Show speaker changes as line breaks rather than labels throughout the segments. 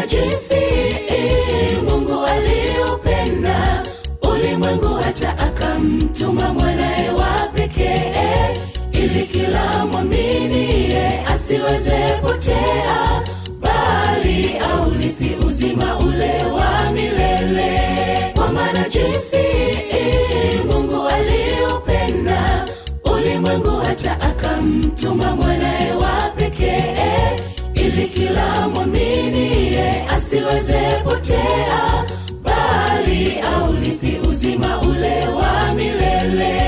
jinsi Mungu aliupenda ulimwengu hata akamtuma mwanae wa pekee, ili kila mwaminiye asiweze potea, bali aurithi uzima ule wa milele. Kwa maana jinsi Mungu aliupenda ulimwengu hata akamtuma mwanae wa pekee, ili kila mwaminiye asiweze potea, bali aurithi uzima ule wa milele.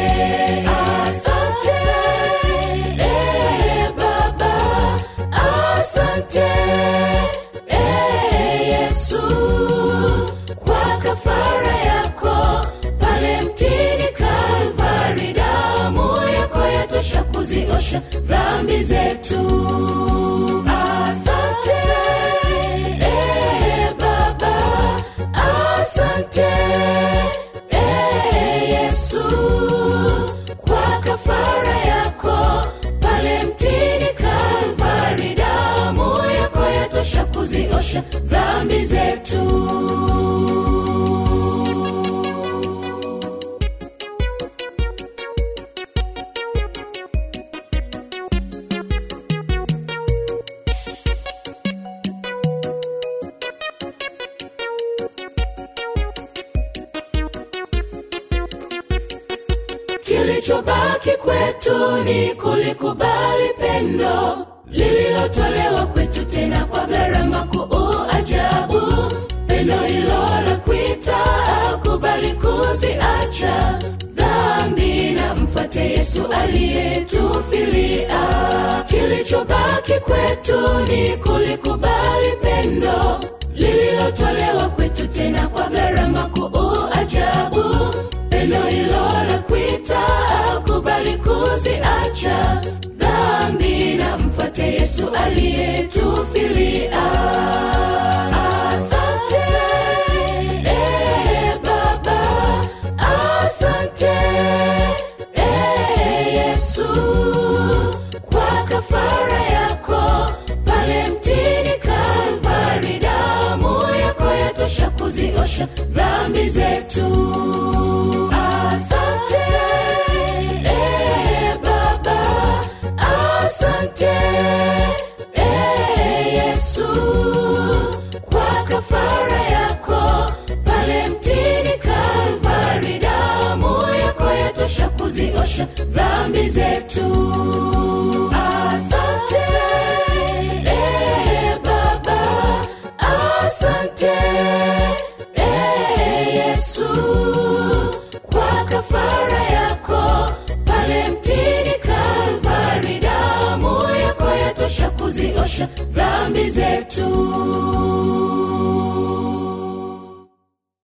Asante Baba, asante Yesu kwa kafara yako pale mtini Kalvari. Damu yako yatosha kuziosha dhambi zetu. Asante Baba, asante Yesu kwa kafara yako pale mtini Kalvari. Damu yako yatosha kuziosha dhambi zetu. Kilichobaki kwetu ni kulikubali pendo lililotolewa kwetu tena kwa gharama kuu ajabu. Pendo hilo la kuita kubali kuziacha dhambi na mfuate Yesu aliyetufilia. Kilichobaki kwetu ni kulikubali pendo lililotolewa kwetu tena kwa gharama kuu ajabu. Pendo hilo la kuita kubali kuziacha dhambi na mfuate Yesu aliyetufilia. Asante Baba, asante Yesu kwa kafara yako pale mtini Kalvari. Damu yako yatosha kuziosha dhambi zetu. Asante Baba, asante Yesu kwa kafara yako pale mtini Kalvari. Damu yako yatosha kuziosha dhambi zetu. Asante Baba, asante Yesu kwa kafara yako pale mtini Kalvari. Damu yako yatosha kuziosha dhambi zetu.